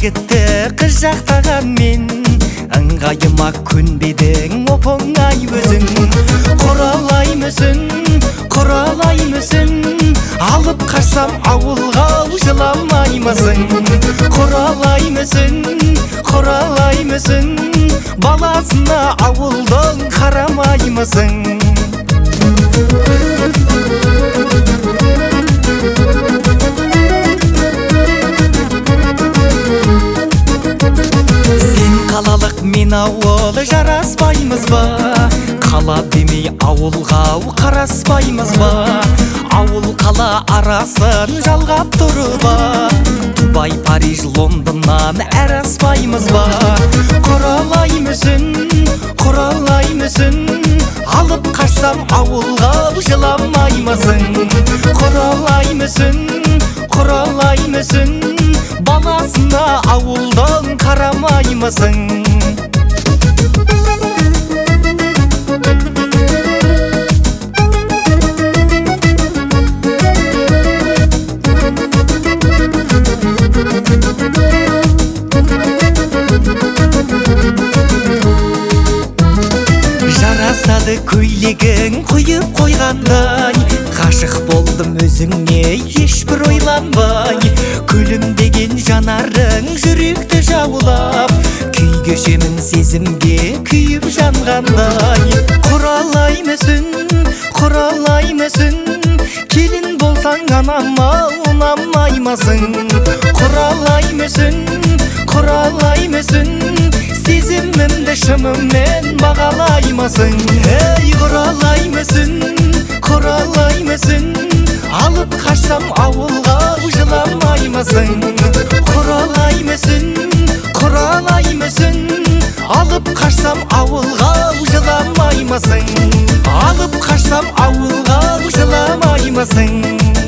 жігітті қыз жақтаған мен, ыңғайыма көнбедің оп-оңай өзің. Құралай мүсін, алып қашсам ауылға жыламаймысың. Құралай мүсін, баласына ауылдан қарамаймысың. Қалалық мен ауыл жараспаймыз ба? Қала демей ауылға қараспаймыз ба? Ауыл қала арасын жалғап тұрып ба? Дубай, Париж, Лондоннан әраспаймыз ба? Құралай мүсін, алып қашсам ауылға жыламаймысың. Құралай мүсін, баласына ауылдан қарамаймысың. Жарасады көйлегің құйып қойғандай, ғашық болдым өзіңе ешбір ойланбай. Күлімдеген жанарың жүректі жаулап, күй кешемін сезімге күйіп жанғандай. Құралай мүсін, келін болсаң анама ұнамаймысың. Құралай мүсін, сезімімді шынымен бағалаймысың. Ей, құралай мүсін, алып қашсам ауылға жыламаймысың. Құралай мүсін, алып қашсам ауылға жыламаймысың. Алып қашсам ауылға жыламаймысың.